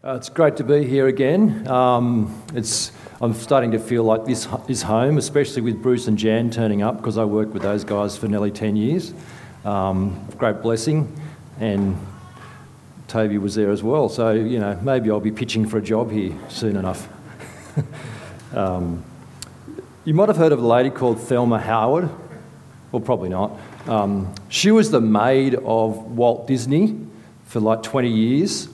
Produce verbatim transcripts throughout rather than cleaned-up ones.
Uh, it's great to be here again. Um, it's I'm starting to feel like this is home, especially with Bruce and Jan turning up, because I worked with those guys for nearly ten years. Um, great blessing, and Toby was there as well. So, you know, maybe I'll be pitching for a job here soon enough. um, you might have heard of a lady called Thelma Howard. Well, probably not. Um, she was the maid of Walt Disney for like twenty years.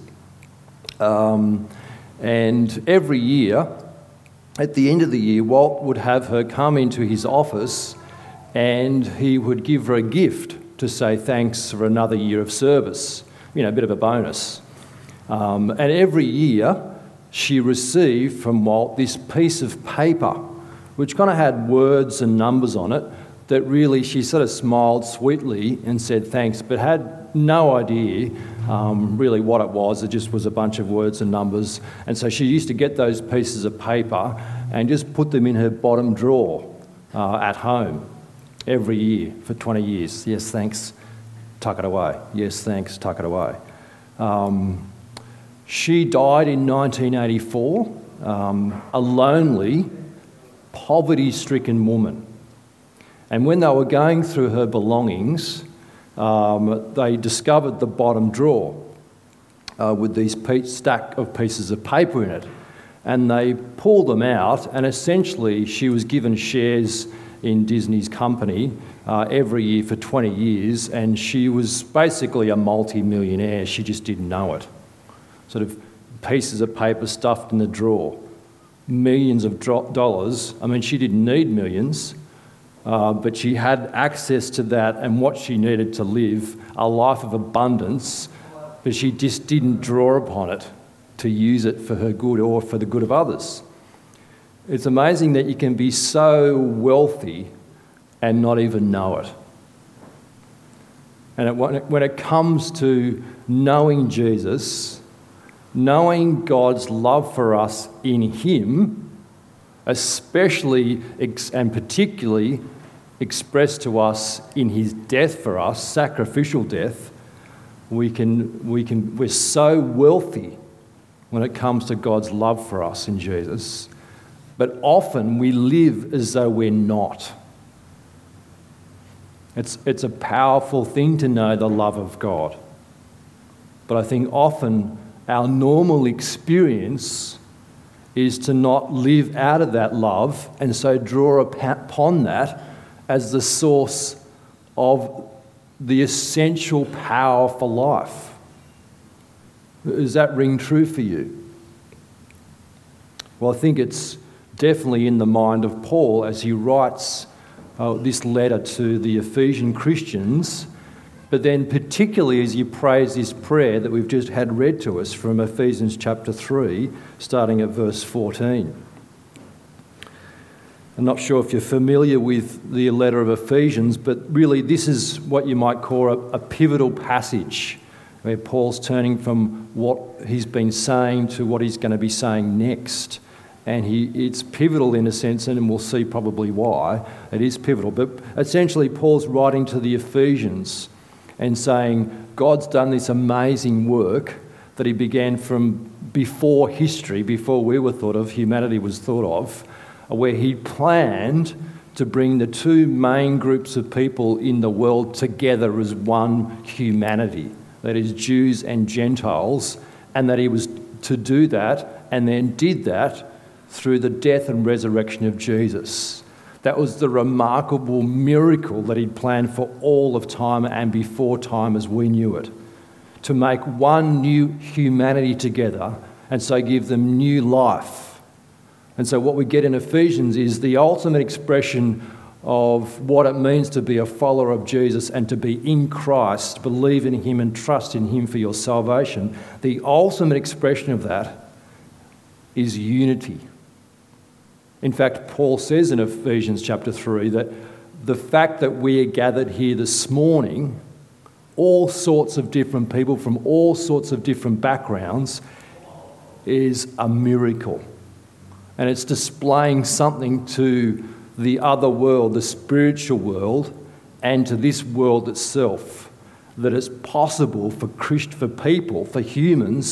Um, and every year, at the end of the year, Walt would have her come into his office and he would give her a gift to say thanks for another year of service, you know, a bit of a bonus. Um, and every year, she received from Walt this piece of paper, which kind of had words and numbers on it, that really she sort of smiled sweetly and said thanks, but had no idea um, really what it was. It just was a bunch of words and numbers. And so she used to get those pieces of paper and just put them in her bottom drawer uh, at home every year for twenty years. Yes, thanks, tuck it away. Yes, thanks, tuck it away. Um, she died in nineteen eighty-four, um, a lonely, poverty-stricken woman. And when they were going through her belongings, um, they discovered the bottom drawer uh, with these pe- stack of pieces of paper in it. And they pulled them out, and essentially she was given shares in Disney's company uh, every year for twenty years, and she was basically a multi-millionaire. She just didn't know it. Sort of pieces of paper stuffed in the drawer. Millions of dro- dollars. I mean, she didn't need millions. Uh, but she had access to that and what she needed to live, a life of abundance, but she just didn't draw upon it to use it for her good or for the good of others. It's amazing that you can be so wealthy and not even know it. And it, when it comes to knowing Jesus, knowing God's love for us in Him, especially and particularly expressed to us in His death for us, sacrificial death, we can, we can, we're so wealthy when it comes to God's love for us in Jesus, but often we live as though we're not. It's, it's a powerful thing to know the love of God, but I think often our normal experience is to not live out of that love and so draw upon that as the source of the essential power for life. Does that ring true for you? Well, I think it's definitely in the mind of Paul as he writes uh, this letter to the Ephesian Christians, but then particularly as he prays this prayer that we've just had read to us from Ephesians chapter three, starting at verse fourteen. I'm not sure if you're familiar with the letter of Ephesians, but really this is what you might call a, a pivotal passage, where Paul's turning from what he's been saying to what he's going to be saying next. And he, it's pivotal in a sense, and we'll see probably why it is pivotal. But essentially Paul's writing to the Ephesians and saying God's done this amazing work that He began from before history, before we were thought of, humanity was thought of, where He planned to bring the two main groups of people in the world together as one humanity, that is Jews and Gentiles, and that He was to do that and then did that through the death and resurrection of Jesus. That was the remarkable miracle that He'd planned for all of time and before time as we knew it, to make one new humanity together and so give them new life. And so what we get in Ephesians is the ultimate expression of what it means to be a follower of Jesus and to be in Christ, believe in Him and trust in Him for your salvation. The ultimate expression of that is unity. In fact, Paul says in Ephesians chapter three that the fact that we are gathered here this morning, all sorts of different people from all sorts of different backgrounds, is a miracle. And it's displaying something to the other world, the spiritual world, and to this world itself, that it's possible for Christ, for people, for humans,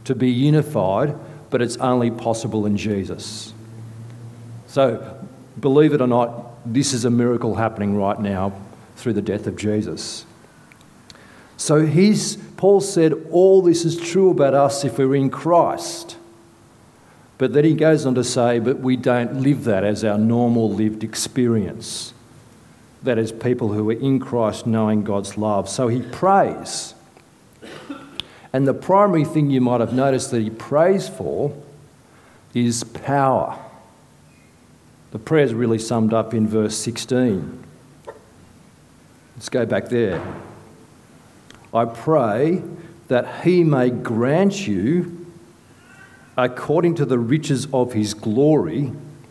to be unified, but it's only possible in Jesus. So, believe it or not, this is a miracle happening right now through the death of Jesus. So he's, Paul said, all this is true about us if we're in Christ. But then he goes on to say, but we don't live that as our normal lived experience. That is, people who are in Christ knowing God's love. So he prays. And the primary thing you might have noticed that he prays for is power. The prayer is really summed up in verse sixteen. Let's go back there. I pray that he may grant you, according to the riches of his glory,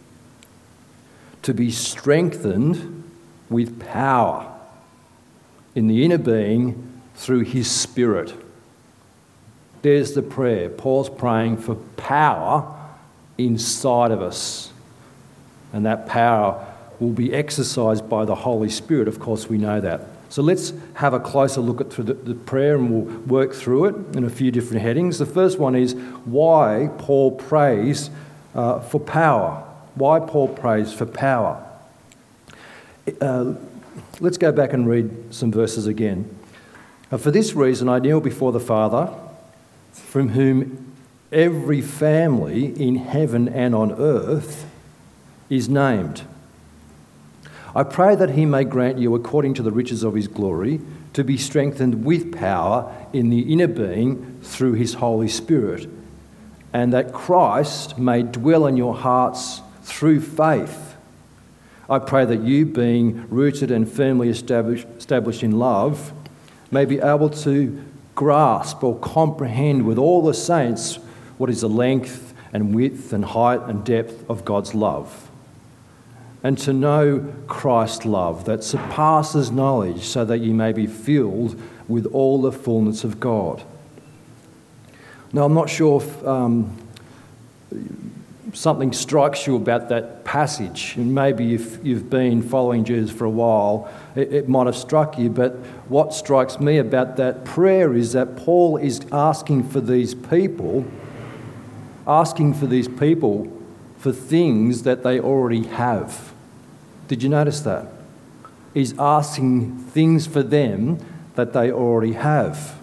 to be strengthened with power in the inner being through his Spirit. There's the prayer. Paul's praying for power inside of us. And that power will be exercised by the Holy Spirit. Of course, we know that. So let's have a closer look at through the, the prayer, and we'll work through it in a few different headings. The first one is why Paul prays uh, for power. Why Paul prays for power. Uh, let's go back and read some verses again. Uh, for this reason I kneel before the Father, from whom every family in heaven and on earth is named. I pray that he may grant you, according to the riches of his glory, to be strengthened with power in the inner being through his Holy Spirit, and that Christ may dwell in your hearts through faith. I pray that you, being rooted and firmly established, established in love, may be able to grasp or comprehend with all the saints what is the length and width and height and depth of God's love, and to know Christ's love that surpasses knowledge, so that you may be filled with all the fullness of God. Now, I'm not sure if um, something strikes you about that passage, and maybe if you've been following Jesus for a while, it, it might have struck you, but what strikes me about that prayer is that Paul is asking for these people, asking for these people for things that they already have. Did you notice that? He's asking things for them that they already have.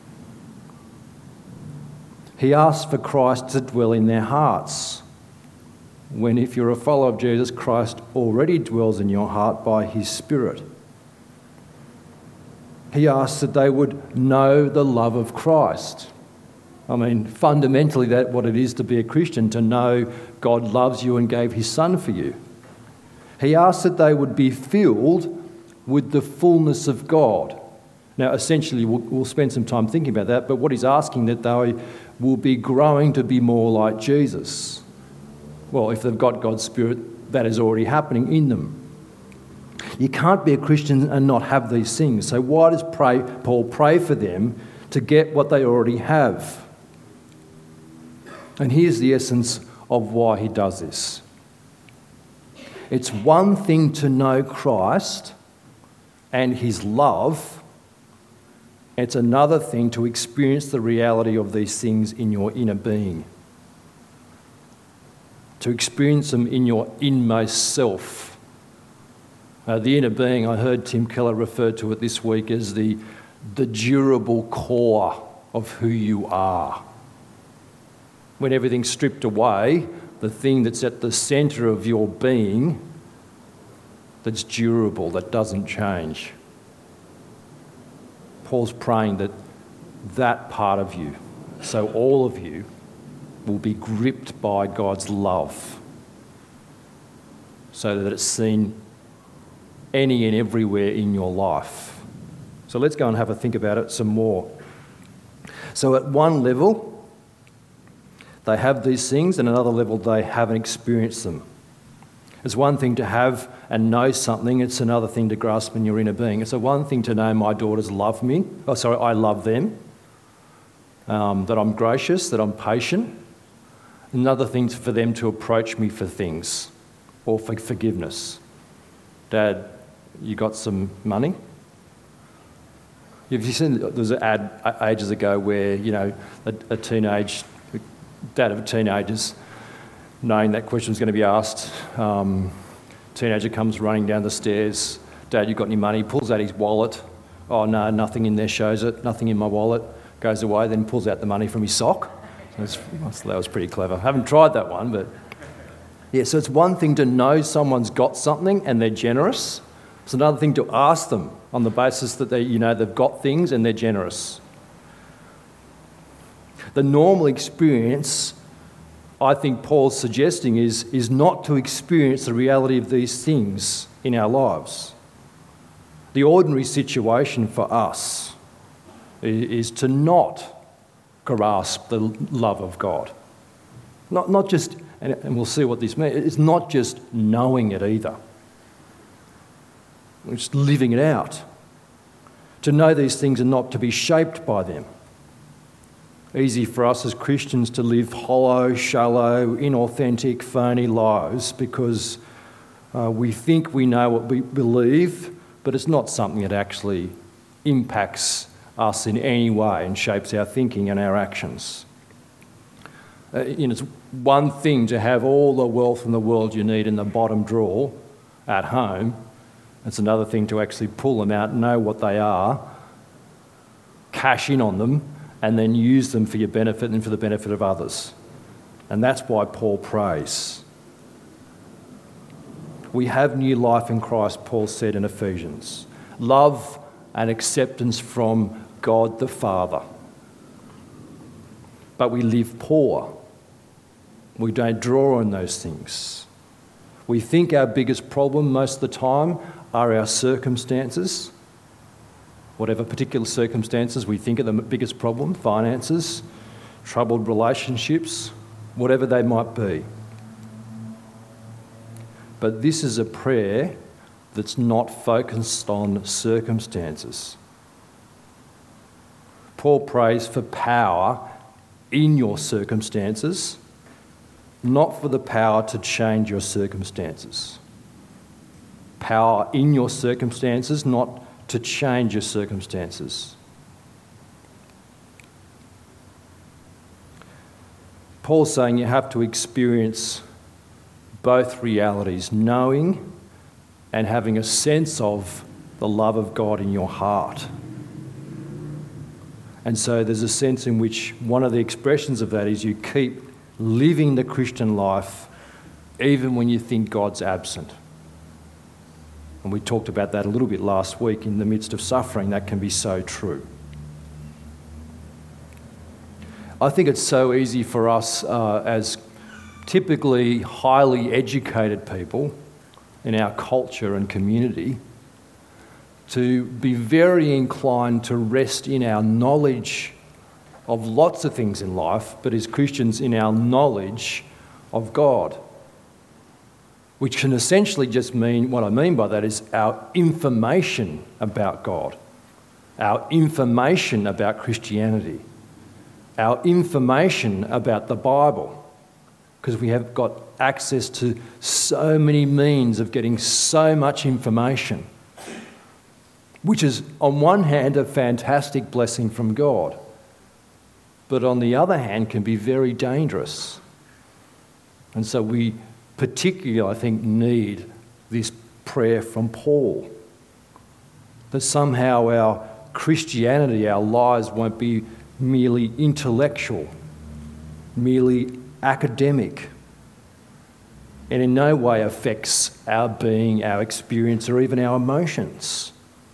He asks for Christ to dwell in their hearts, when if you're a follower of Jesus, Christ already dwells in your heart by his Spirit. He asks that they would know the love of Christ. I mean, fundamentally, that's what it is to be a Christian, to know God loves you and gave his Son for you. He asks that they would be filled with the fullness of God. Now, essentially, we'll, we'll spend some time thinking about that, but what he's asking, that they will be growing to be more like Jesus. Well, if they've got God's Spirit, that is already happening in them. You can't be a Christian and not have these things. So why does pray, Paul pray for them? To get what they already have. And here's the essence of why he does this. It's one thing to know Christ and his love. It's another thing to experience the reality of these things in your inner being. To experience them in your inmost self. Uh, the inner being, I heard Tim Keller refer to it this week as the, the durable core of who you are. When everything's stripped away, the thing that's at the centre of your being that's durable, that doesn't change. Paul's praying that that part of you, so all of you, will be gripped by God's love, so that it's seen any and everywhere in your life. So let's go and have a think about it some more. So at one level, they have these things, and another level, they haven't experienced them. It's one thing to have and know something, it's another thing to grasp in your inner being. It's a one thing to know my daughters love me, oh sorry, I love them, um, that I'm gracious, that I'm patient. Another thing for them to approach me for things, or for forgiveness. Dad, you got some money? Have you seen, there was an ad ages ago where, you know, a, a teenage, dad of teenagers, knowing that question was going to be asked, um, teenager comes running down the stairs, Dad, you got any money? Pulls out his wallet. Oh no, nothing in there shows it, nothing in my wallet. Goes away, then pulls out the money from his sock. So that was pretty clever. I haven't tried that one, but yeah, so it's one thing to know someone's got something and they're generous. It's another thing to ask them on the basis that they, you know, they've got things and they're generous. The normal experience, I think Paul's suggesting, is, is not to experience the reality of these things in our lives. The ordinary situation for us is to not grasp the love of God. Not, not just, and we'll see what this means, it's not just knowing it either. It's just living it out. To know these things and not to be shaped by them. Easy for us as Christians to live hollow, shallow, inauthentic, phony lives because uh, we think we know what we believe, but it's not something that actually impacts us in any way and shapes our thinking and our actions. Uh, you know, it's one thing to have all the wealth in the world you need in the bottom drawer at home. It's another thing to actually pull them out, know what they are, cash in on them, and then use them for your benefit and for the benefit of others. And that's why Paul prays. We have new life in Christ, Paul said in Ephesians. Love and acceptance from God the Father. But we live poor. We don't draw on those things. We think our biggest problem most of the time are our circumstances. Whatever particular circumstances we think are the biggest problem, finances, troubled relationships, whatever they might be. But this is a prayer that's not focused on circumstances. Paul prays for power in your circumstances, not for the power to change your circumstances. Power in your circumstances, not to change your circumstances. Paul's saying you have to experience both realities, knowing and having a sense of the love of God in your heart. And so there's a sense in which one of the expressions of that is you keep living the Christian life even when you think God's absent. And we talked about that a little bit last week. In the midst of suffering, that can be so true. I think it's so easy for us uh, as typically highly educated people in our culture and community to be very inclined to rest in our knowledge of lots of things in life, but as Christians in our knowledge of God, which can essentially just mean, what I mean by that is our information about God, our information about Christianity, our information about the Bible, because we have got access to so many means of getting so much information, which is on one hand a fantastic blessing from God, but on the other hand can be very dangerous. And so we particularly, I think, need this prayer from Paul, that somehow our Christianity, our lives won't be merely intellectual, merely academic, and in no way affects our being, our experience, or even our emotions.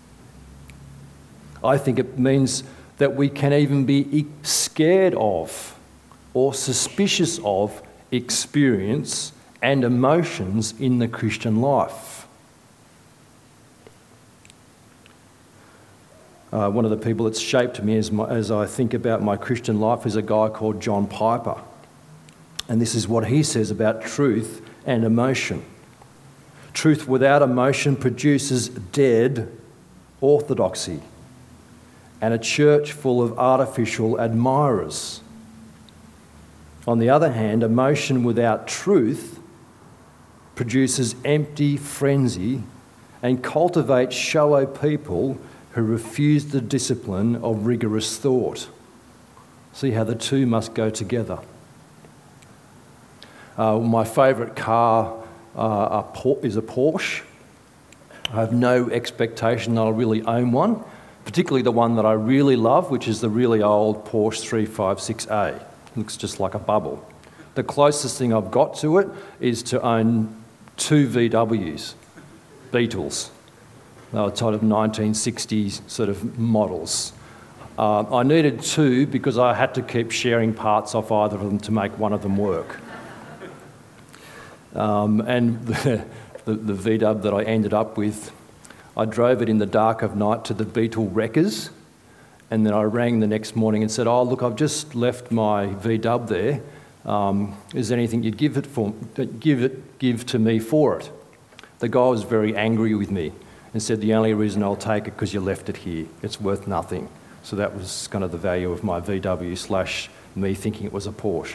I think it means that we can even be scared of or suspicious of experience and emotions in the Christian life. Uh, one of the people that's shaped me as, my, as I think about my Christian life is a guy called John Piper. And this is what he says about truth and emotion. Truth without emotion produces dead orthodoxy and a church full of artificial admirers. On the other hand, emotion without truth produces empty frenzy and cultivates shallow people who refused the discipline of rigorous thought. See how the two must go together. Uh, my favourite car uh, is a Porsche. I have no expectation I'll really own one, particularly the one that I really love, which is the really old Porsche three fifty-six A. Looks just like a bubble. The closest thing I've got to it is to own two V Ws, Beetles. They were sort of nineteen sixties sort of models. Uh, I needed two because I had to keep sharing parts off either of them to make one of them work. Um, and the, the, the V W that I ended up with, I drove it in the dark of night to the Beetle wreckers, and then I rang the next morning and said, "Oh, look, I've just left my V W there. Um, is there anything you'd give it for? Give it, give to me for it?" The guy was very angry with me and said, "The only reason I'll take it because you left it here. It's worth nothing." So that was kind of the value of my V W slash me thinking it was a Porsche.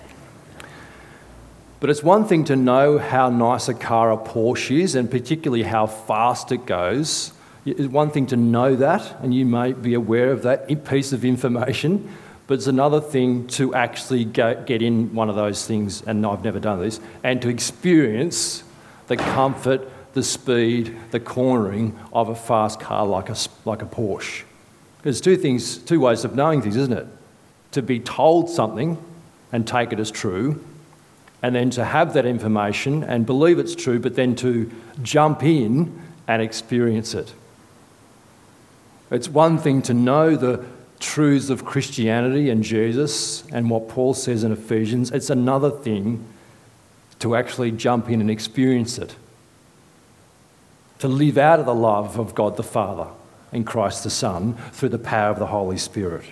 But it's one thing to know how nice a car a Porsche is, and particularly how fast it goes. It's one thing to know that, and you may be aware of that piece of information, but it's another thing to actually go, get in one of those things, and I've never done this, and to experience the comfort, the speed, the cornering of a fast car like a, like a Porsche. There's two things, two ways of knowing things, isn't it? To be told something and take it as true, and then to have that information and believe it's true, but then to jump in and experience it. It's one thing to know the truths of Christianity and Jesus and what Paul says in Ephesians. It's another thing to actually jump in and experience it. To live out of the love of God the Father and Christ the Son through the power of the Holy Spirit.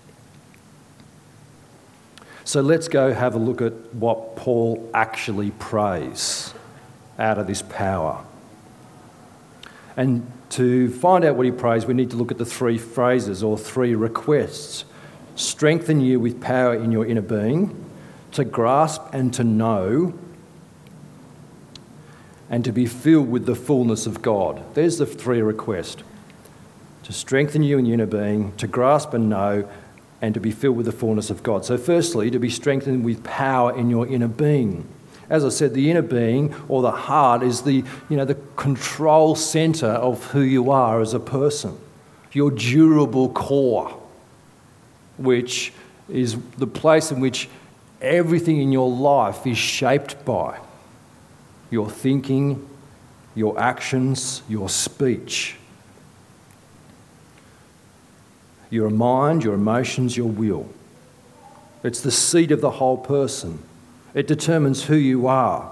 So let's go have a look at what Paul actually prays out of this power. And to find out what he prays, we need to look at the three phrases or three requests. Strengthen you with power in your inner being, to grasp and to know, and to be filled with the fullness of God. There's the three requests. To strengthen you in your inner being, to grasp and know, and to be filled with the fullness of God. So firstly, to be strengthened with power in your inner being. As I said, the inner being, or the heart, is the, you know, the control centre of who you are as a person. Your durable core, which is the place in which everything in your life is shaped by. Your thinking, your actions, your speech. Your mind, your emotions, your will. It's the seat of the whole person. It determines who you are.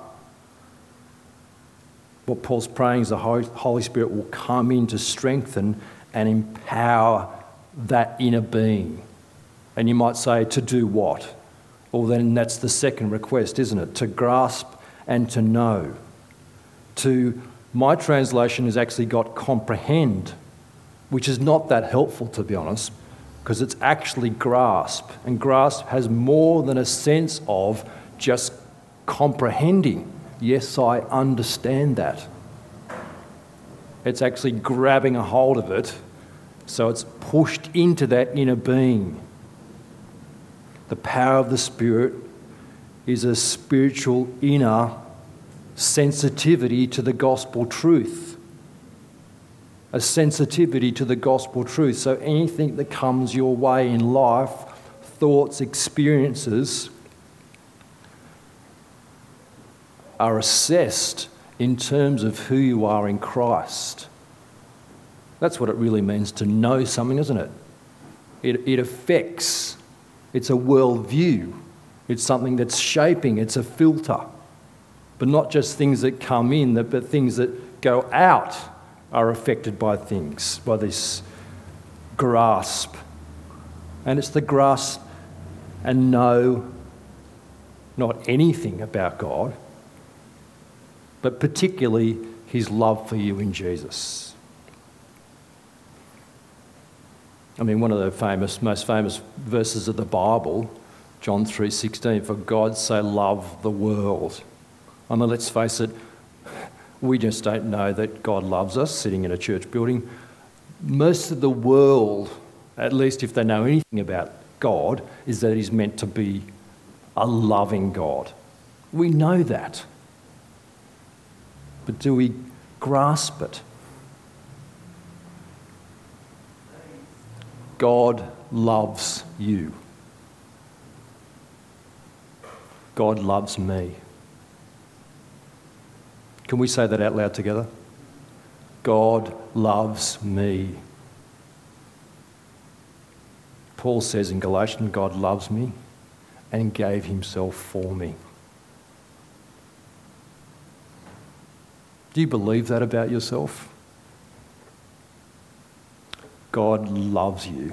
What Paul's praying is the Holy Spirit will come in to strengthen and empower that inner being. And you might say, to do what? Well, then that's the second request, isn't it? To grasp and to know. To, my translation has actually got comprehend, which is not that helpful, to be honest, because it's actually grasp. And grasp has more than a sense of just comprehending. Yes, I understand that. It's actually grabbing a hold of it, so it's pushed into that inner being. The power of the Spirit is a spiritual inner sensitivity to the gospel truth. A sensitivity to the gospel truth. So anything that comes your way in life, thoughts, experiences, are assessed in terms of who you are in Christ. That's what it really means to know something, isn't it? It, it affects. It's a worldview. It's something that's shaping. It's a filter. But not just things that come in, but things that go out are affected by things, by this grasp. And it's the grasp and know not anything about God, but particularly his love for you in Jesus. I mean, one of the famous, most famous verses of the Bible, John three sixteen, for God so loved the world. I mean, let's face it, we just don't know that God loves us sitting in a church building. most of the world, at least if they know anything about God, is that he's meant to be a loving God. We know that. But do we grasp it? God loves you. God loves me. Can we say that out loud together? God loves me. Paul says in Galatians, God loves me and gave himself for me. Do you believe that about yourself? God loves you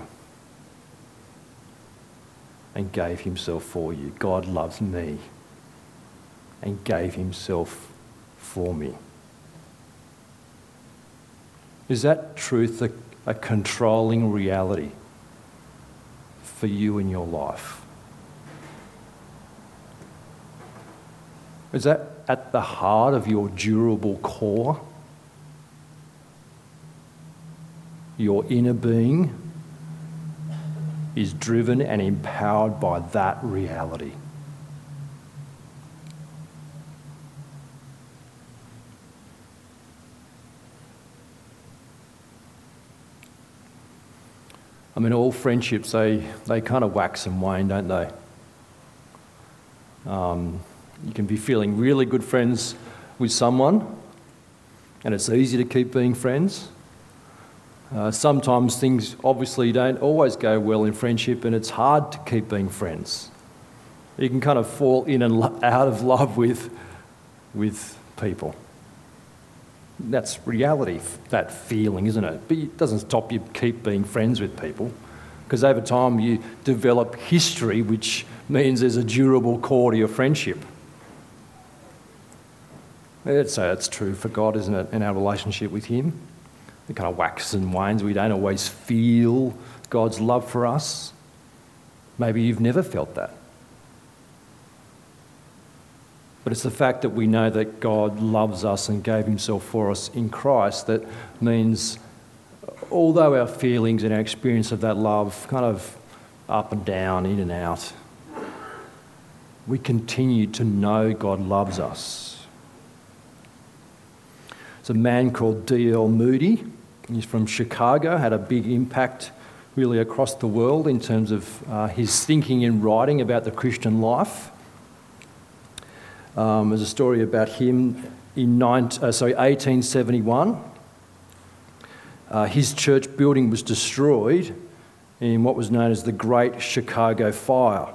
and gave himself for you. God loves me and gave himself for me. Is that truth a, a controlling reality for you in your life? Is that at the heart of your durable core? Your inner being is driven and empowered by that reality. I mean, all friendships, they, they kind of wax and wane, don't they? Um, you can be feeling really good friends with someone, and it's easy to keep being friends. Uh, sometimes things obviously don't always go well in friendship, and it's hard to keep being friends. You can kind of fall in and lo- out of love with, with people. That's reality, that feeling, isn't it? But it doesn't stop you keep being friends with people, because over time you develop history, which means there's a durable core to your friendship. I'd say it's true for God, isn't it, in our relationship with him? It kind of waxes and wanes. We don't always feel God's love for us. Maybe you've never felt that. But it's the fact that we know that God loves us and gave himself for us in Christ that means, although our feelings and our experience of that love kind of up and down, in and out, we continue to know God loves us. There's a man called D L Moody. He's from Chicago, had a big impact really across the world in terms of uh, his thinking and writing about the Christian life. Um, there's a story about him in nine, uh, sorry, eighteen seventy-one. Uh, his church building was destroyed in what was known as the Great Chicago Fire.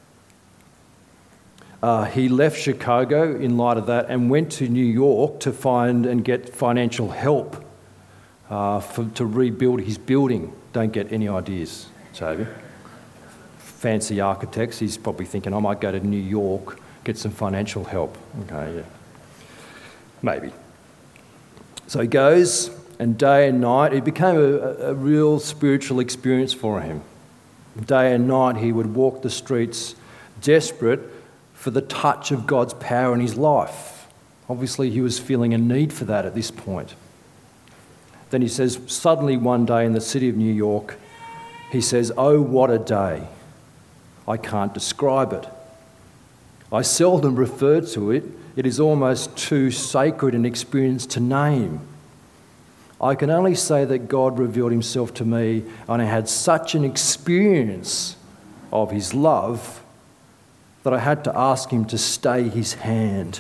Uh, he left Chicago in light of that and went to New York to find and get financial help uh, for, to rebuild his building. Don't get any ideas, Toby. Fancy architects, he's probably thinking, I might go to New York, get some financial help. Okay, yeah. Maybe. So he goes, and day and night, it became a, a real spiritual experience for him. Day and night, he would walk the streets desperate for the touch of God's power in his life. Obviously, he was feeling a need for that at this point. Then he says, suddenly one day in the city of New York, he says, oh, what a day. I can't describe it. I seldom refer to it. It is almost too sacred an experience to name. I can only say that God revealed himself to me, and I had such an experience of his love that I had to ask him to stay his hand.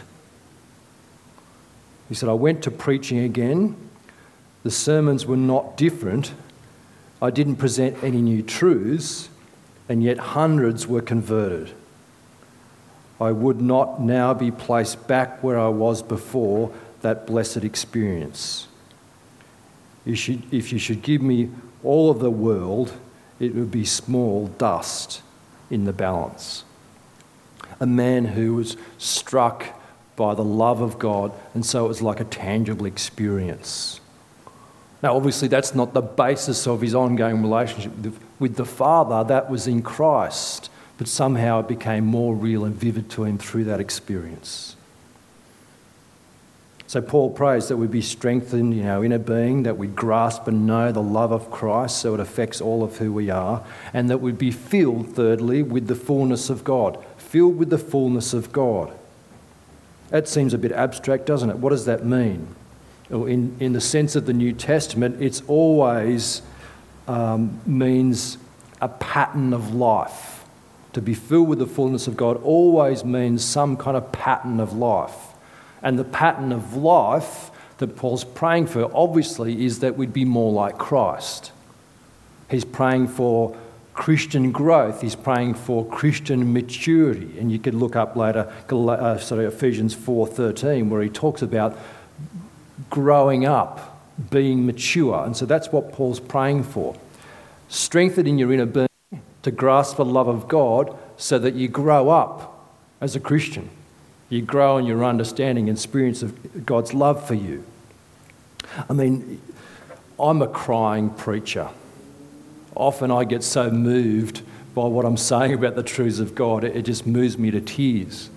He said, I went to preaching again. The sermons were not different. I didn't present any new truths, and yet hundreds were converted. I would not now be placed back where I was before that blessed experience. You should, if you should give me all of the world, it would be small dust in the balance. A man who was struck by the love of God, and so it was like a tangible experience. Now, obviously, that's not the basis of his ongoing relationship with the, with the Father. That was in Christ, but somehow it became more real and vivid to him through that experience. So Paul prays that we be strengthened in our inner being, that we grasp and know the love of Christ so it affects all of who we are, and that we be filled, thirdly, with the fullness of God. Filled with the fullness of God. That seems a bit abstract, doesn't it? What does that mean? In, in the sense of the New Testament, it's always um, means a pattern of life. To be filled with the fullness of God always means some kind of pattern of life. And the pattern of life that Paul's praying for, obviously, is that we'd be more like Christ. He's praying for Christian growth. He's praying for Christian maturity. And you could look up later, uh, sorry, Ephesians four thirteen, where he talks about growing up, being mature. And so that's what Paul's praying for. Strengthened in your inner being to grasp the love of God so that you grow up as a Christian. You grow in your understanding and experience of God's love for you. I mean, I'm a crying preacher. Often I get so moved by what I'm saying about the truths of God, it just moves me to tears.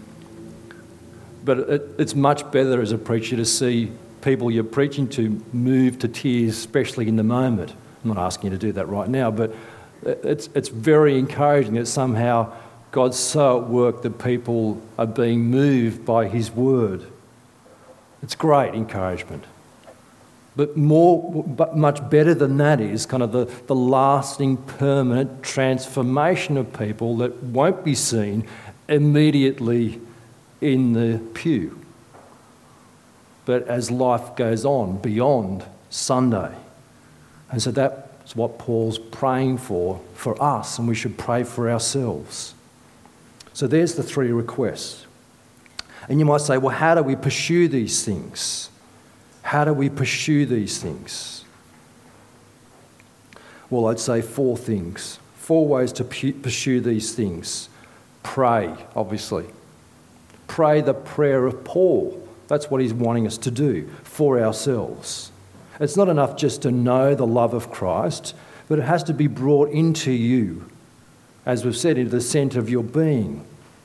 But it, it's much better as a preacher to see people you're preaching to move to tears, especially in the moment. I'm not asking you to do that right now, but it's, it's very encouraging that somehow God's so at work that people are being moved by his word. It's great encouragement. But more, but much better than that is kind of the, the lasting, permanent transformation of people that won't be seen immediately in the pew. But as life goes on beyond Sunday. And so that's what Paul's praying for, for us, and we should pray for ourselves. So there's the three requests. And you might say, well, how do we pursue these things? How do we pursue these things? Well, I'd say four things. Four ways to pursue these things. Pray, obviously. Pray the prayer of Paul. That's what he's wanting us to do for ourselves. It's not enough just to know the love of Christ, but it has to be brought into you, as we've said, into the centre of your being.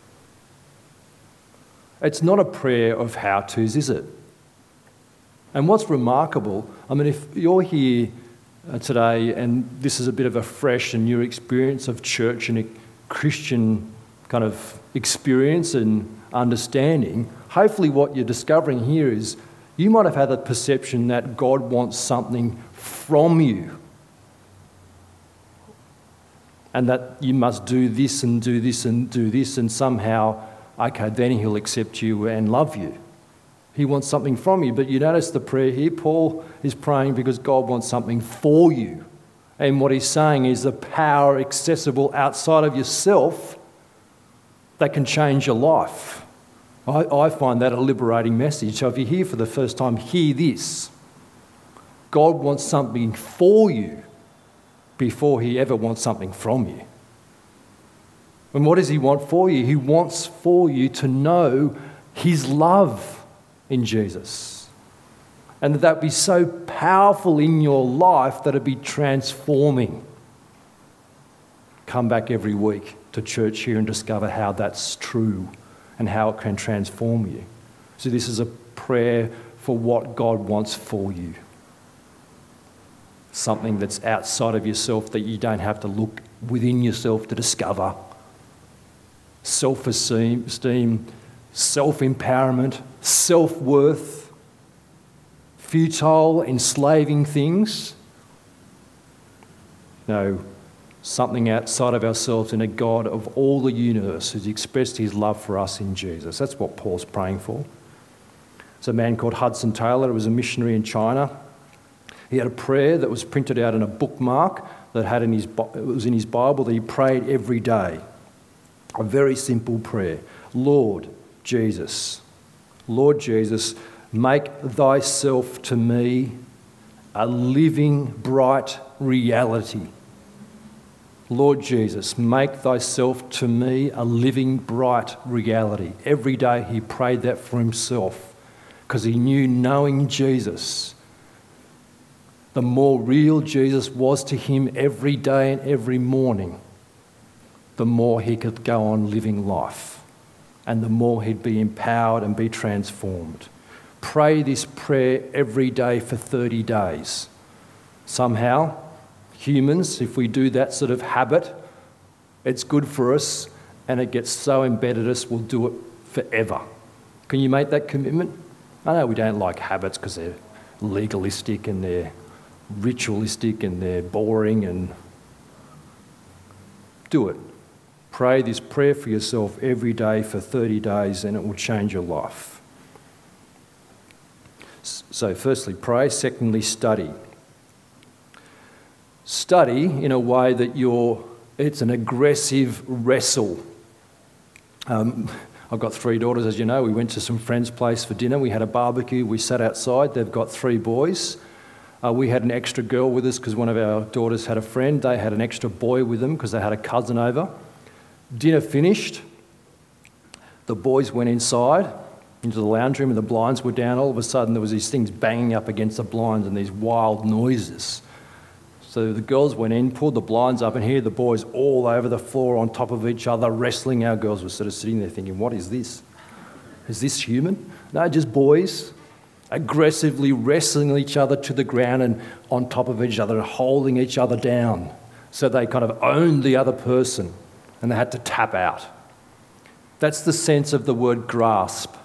It's not a prayer of how-tos, is it? And what's remarkable, I mean, if you're here today and this is a bit of a fresh and new experience of church and a Christian kind of experience and understanding, hopefully what you're discovering here is you might have had the perception that God wants something from you and that you must do this and do this and do this and somehow, okay, then he'll accept you and love you. He wants something from you. But you notice the prayer here, Paul is praying because God wants something for you. And what he's saying is the power accessible outside of yourself that can change your life. I, I find that a liberating message. So if you're here for the first time, hear this. God wants something for you before he ever wants something from you. And what does he want for you? He wants for you to know his love in Jesus. And that that be so powerful in your life that it be transforming. Come back every week to church here and discover how that's true and how it can transform you. So this is a prayer for what God wants for you. Something that's outside of yourself that you don't have to look within yourself to discover. Self-esteem, self-empowerment, self-worth, futile, enslaving things. No, something outside of ourselves in a God of all the universe who's expressed his love for us in Jesus. That's what Paul's praying for. There's a man called Hudson Taylor who was a missionary in China. He had a prayer that was printed out in a bookmark that had in his, it was in his Bible that he prayed every day. A very simple prayer. Lord Jesus, Lord Jesus, make thyself to me a living, bright reality. Lord Jesus, make thyself to me a living, bright reality. Every day he prayed that for himself because he knew knowing Jesus, the more real Jesus was to him every day and every morning, the more he could go on living life and the more he'd be empowered and be transformed. Pray this prayer every day for thirty days. Somehow, humans, if we do that sort of habit, it's good for us and it gets so embedded us, we'll do it forever. Can you make that commitment? I know we don't like habits because they're legalistic and they're ritualistic and they're boring, and do it. Pray this prayer for yourself every day for thirty days and it will change your life. So firstly, pray. Secondly, study. Study in a way that you're, it's an aggressive wrestle. Um, I've got three daughters, as you know. We went to some friend's place for dinner. We had a barbecue. We sat outside. They've got three boys. Uh, we had an extra girl with us because one of our daughters had a friend. They had an extra boy with them because they had a cousin over. Dinner finished. The boys went inside into the lounge room and the blinds were down. All of a sudden there was these things banging up against the blinds and these wild noises. So the girls went in, pulled the blinds up, and here the boys all over the floor on top of each other wrestling. Our girls were sort of sitting there thinking, what is this? Is this human? No, just boys aggressively wrestling each other to the ground and on top of each other and holding each other down. So they kind of owned the other person and they had to tap out. That's the sense of the word grasp.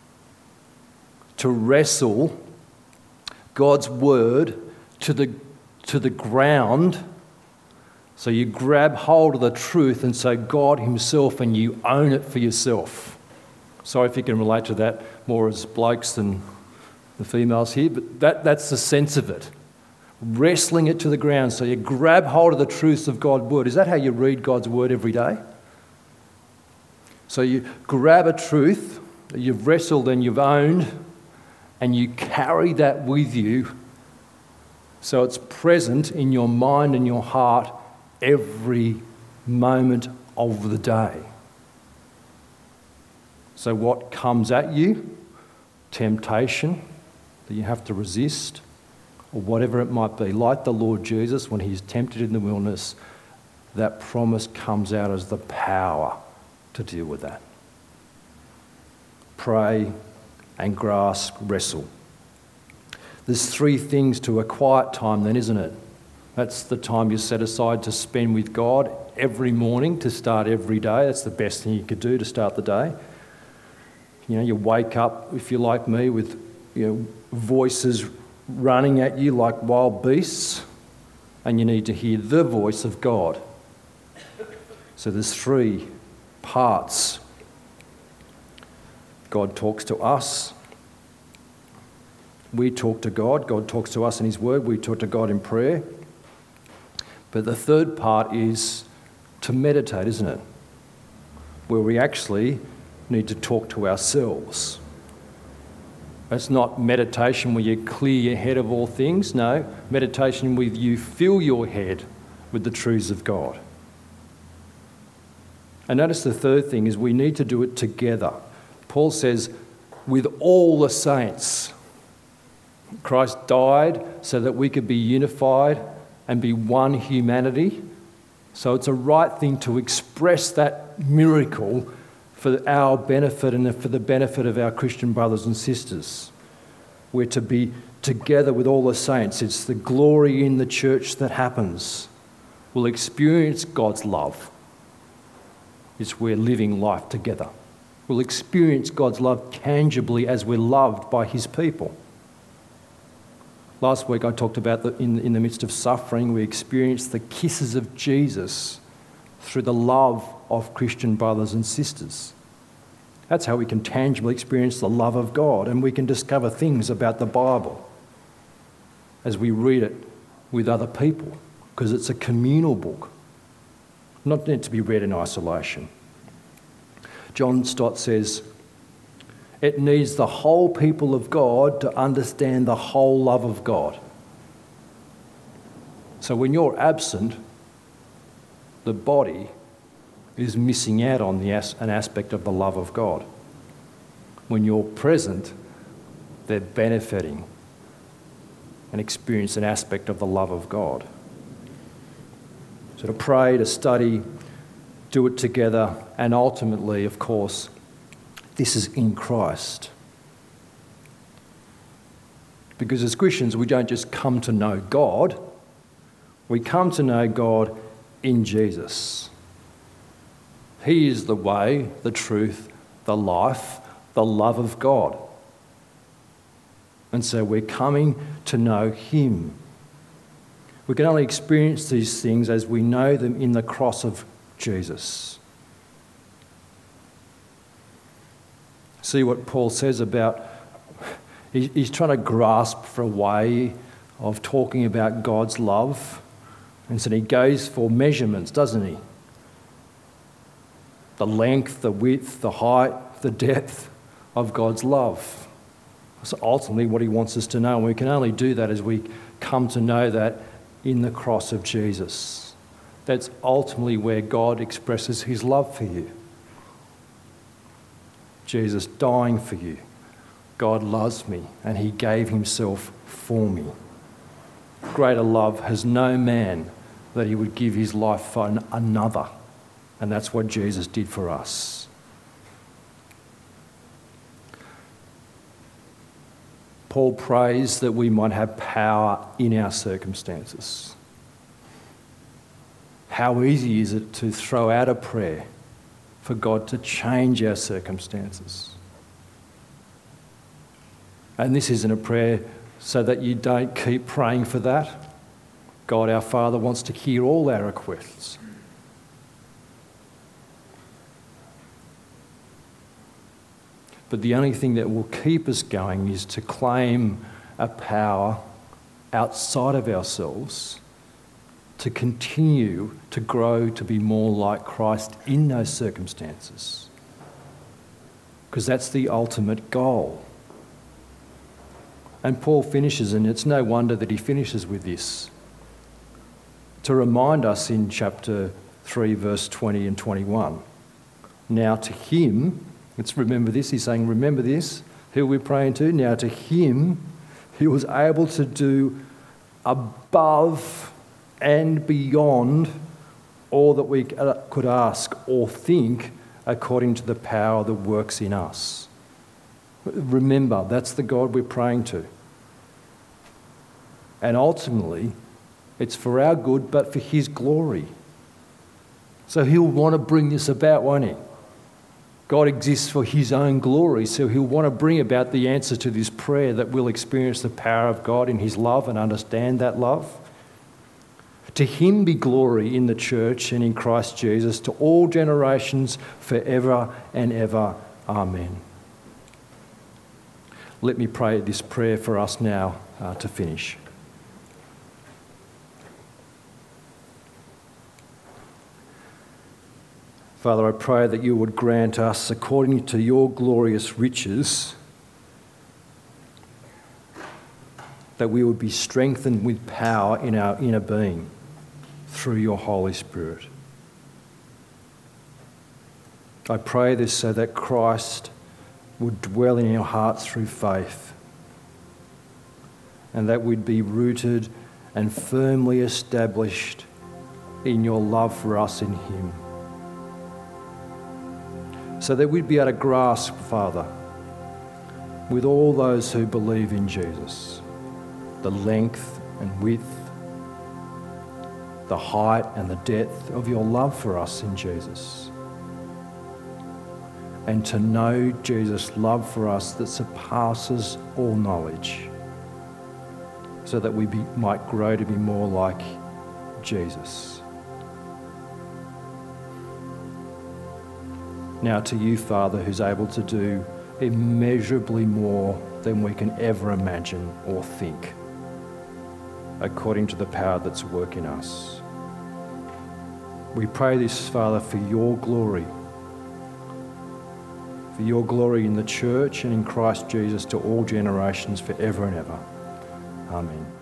To wrestle God's word to the to the ground, so you grab hold of the truth and say God himself and you own it for yourself. Sorry if you can relate to that more as blokes than the females here, but that, that's the sense of it. Wrestling it to the ground, so you grab hold of the truths of God's word. Is that how you read God's word every day? So you grab a truth that you've wrestled and you've owned, and you carry that with you so it's present in your mind and your heart every moment of the day. So what comes at you, temptation that you have to resist, or whatever it might be, like the Lord Jesus when he's tempted in the wilderness, that promise comes out as the power to deal with that. Pray and grasp, wrestle. There's three things to a quiet time then, isn't it? That's the time you set aside to spend with God every morning to start every day. That's the best thing you could do to start the day. You know, you wake up, if you're like me, with you know voices running at you like wild beasts, and you need to hear the voice of God. So there's three parts. God talks to us. We talk to God. God talks to us in his word. We talk to God in prayer. But the third part is to meditate, isn't it? Where we actually need to talk to ourselves. It's not meditation where you clear your head of all things. No, meditation where you fill your head with the truths of God. And notice the third thing is we need to do it together. Paul says, with all the saints. Christ died so that we could be unified and be one humanity. So it's a right thing to express that miracle for our benefit and for the benefit of our Christian brothers and sisters. We're to be together with all the saints. It's the glory in the church that happens. We'll experience God's love. It's we're living life together. We'll experience God's love tangibly as we're loved by his people. Last week I talked about that in, in the midst of suffering, we experience the kisses of Jesus through the love of Christian brothers and sisters. That's how we can tangibly experience the love of God, and we can discover things about the Bible as we read it with other people, because it's a communal book, not meant to be read in isolation. John Stott says, it needs the whole people of God to understand the whole love of God. So when you're absent, the body is missing out on the as- an aspect of the love of God. When you're present, they're benefiting and experience an aspect of the love of God. So to pray, to study, do it together, and ultimately, of course, this is in Christ. Because as Christians, we don't just come to know God, we come to know God in Jesus. He is the way, the truth, the life, the love of God. And so we're coming to know him. We can only experience these things as we know them in the cross of Jesus. See what Paul says about, he's trying to grasp for a way of talking about God's love. And so he goes for measurements, doesn't he? The length, the width, the height, the depth of God's love. That's ultimately what he wants us to know. And we can only do that as we come to know that in the cross of Jesus. That's ultimately where God expresses his love for you. Jesus dying for you. God loves me and he gave himself for me. Greater love has no man that he would give his life for another. And that's what Jesus did for us. Paul prays that we might have power in our circumstances. How easy is it to throw out a prayer for God to change our circumstances? And this isn't a prayer so that you don't keep praying for that. God our Father wants to hear all our requests. But the only thing that will keep us going is to claim a power outside of ourselves to continue to grow to be more like Christ in those circumstances. Because that's the ultimate goal. And Paul finishes, and it's no wonder that he finishes with this, to remind us in chapter three, verse twenty and twenty-one. Now to him, let's remember this, he's saying, remember this, who we're praying to. Now to him who was able to do above and beyond all that we could ask or think according to the power that works in us. Remember, that's the God we're praying to. And ultimately, it's for our good, but for his glory. So he'll want to bring this about, won't he? God exists for his own glory, so he'll want to bring about the answer to this prayer that we'll experience the power of God in his love and understand that love. To him be glory in the church and in Christ Jesus to all generations forever and ever. Amen. Let me pray this prayer for us now uh, to finish. Father, I pray that you would grant us, according to your glorious riches, that we would be strengthened with power in our inner being through your Holy Spirit. I pray this so that Christ would dwell in our hearts through faith, and that we'd be rooted and firmly established in your love for us in him. So that we'd be able to grasp, Father, with all those who believe in Jesus, the length and width, the height and the depth of your love for us in Jesus. And to know Jesus' love for us that surpasses all knowledge, so that we be, might grow to be more like Jesus. Now to you, Father, who's able to do immeasurably more than we can ever imagine or think, according to the power that's at work in us. We pray this, Father, for your glory, for your glory in the church and in Christ Jesus to all generations forever and ever. Amen.